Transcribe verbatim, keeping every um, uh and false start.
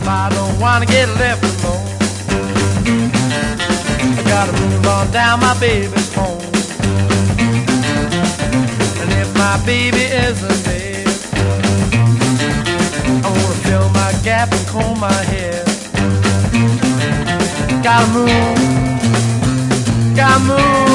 I don't wanna get left alone. I gotta move on down my baby's home. And if my baby isn't there, I wanna fill my gap and comb my hair. Gotta move, gotta move.